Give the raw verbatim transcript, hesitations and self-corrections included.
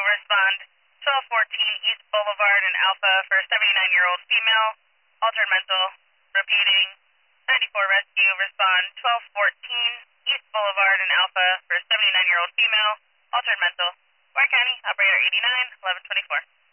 respond twelve fourteen East Boulevard in Alpha for seventy-nine-year-old female, altered mental. Repeating, ninety-four Rescue, respond twelve fourteen East Boulevard in Alpha for seventy-nine-year-old female, altered mental. Warren County, operator eighty-nine, eleven twenty-four.